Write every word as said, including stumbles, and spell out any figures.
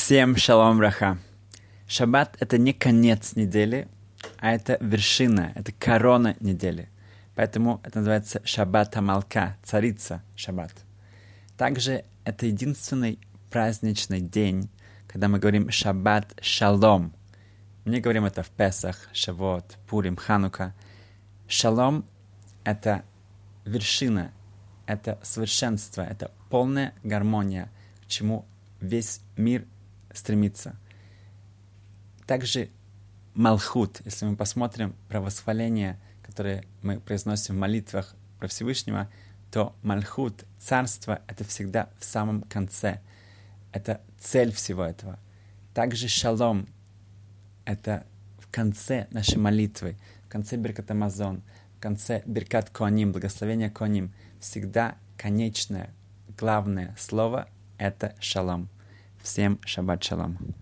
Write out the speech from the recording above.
Всем шалом браха. Шаббат — это не конец недели, а это вершина, это корона недели. Поэтому это называется Шаббат Амалка, царица Шаббат. Также это единственный праздничный день, когда мы говорим Шаббат Шалом. Мы не говорим это в Песах, Шавот, Пурим, Ханука. Шалом — это вершина, это совершенство, это полная гармония, к чему весь мир стремится. Также Малхут, если мы посмотрим про восхваление, которое мы произносим в молитвах про Всевышнего, то Малхут, царство, это всегда в самом конце. Это цель всего этого. Также Шалом, это в конце нашей молитвы, в конце Биркат Амазон, в конце Биркат Коаним, благословения Коаним. Всегда конечное, главное слово — это Шалом. Всем шаббат шалом.